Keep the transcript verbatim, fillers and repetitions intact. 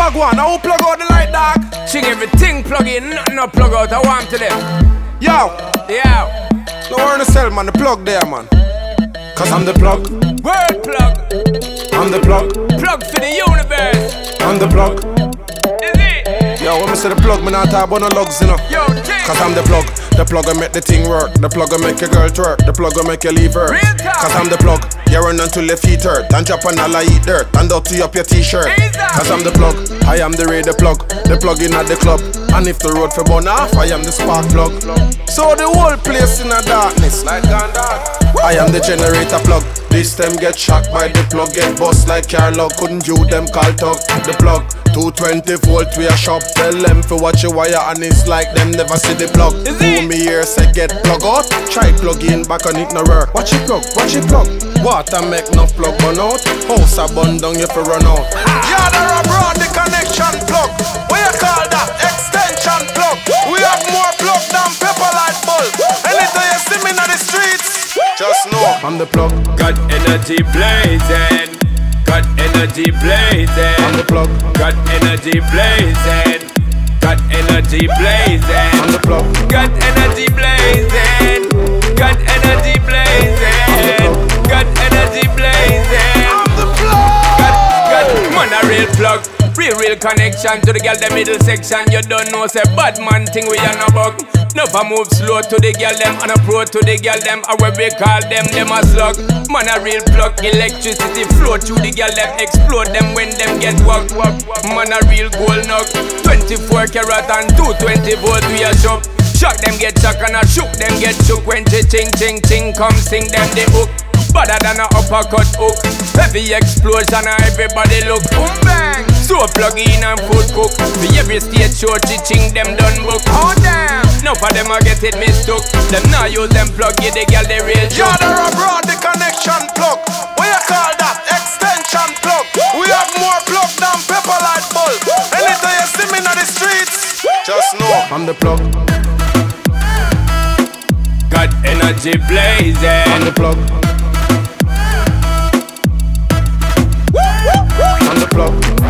Wagwan, now who plug out the light, dog? Ching everything plug in, nothing no plug out. I want to them. Yo, Yo, no worry to sell, man, the plug there, man. Cause I'm the plug, word plug. I'm the plug, Plug for the universe. I'm the plug. Is it? Yo, when me say the plug, me not talk about no lugs, you know. Yo, Ching. Cause I'm the plug, the plug will make the thing work. The plug will make your girl twerk, the plug will make you leave her. Real talk. Cause I'm the plug, you run until your feet hurt. And drop and all I eat dirt, and dirty up your t-shirt. Cause I'm the plug, I am the radio plug. The plug in at the club, and if the road for burn off, I am the spark plug. So the whole place in a darkness, like gone dark. I am the generator plug. This time get shocked by the plug, get bust like car lug. Couldn't you them call talk the plug? two twenty volt we a shop. Tell them for watch your wire and it's like them never see the plug. Who me here say get plug out? Try plug in back on it no work. Watch it plug, watch it plug. Water make no plug burn out. House a bun down you fi run out. Yeah, there a broad the connection plug. What you call that? Extension plug. We have more plug than pepper light bulb. Anytime you see me in the streets, just know I'm the plug. Got energy blazing. Got energy blazing. I'm the plug. Got energy blazing. Got energy blazing. I'm the plug. Got energy blazing. Got energy blazing. Got energy blazing. I'm the plug. Got, got, man a real plug. Real, real connection to the girl, the middle section. You don't know, say bad man thing we are no bug. Never move slow to the girl them and a pro to the girl them. And when we call them, them a slug. Man a real plug, electricity flow through the girl them. Explode them when them get walk, walk, walk. Man a real gold nug. twenty-four karat and two twenty volt we a shop. Shock them get shock and a shook them get shook. When the ching ching ching come sing them the hook. Better than a uppercut hook. Heavy explosion and everybody look. Boom bang. So plug in and food cook. For every stage show teaching them done book. Oh damn. Now for them I get it mistook. Them now use them plug, give the girl the real joke. Yeah, there a broad the connection plug. What you call that? Extension plug. We have more plug than pepper light bulb. Anytime you see me in the streets, just know I'm the plug. Got energy blazing. I'm the plug. I'm the plug.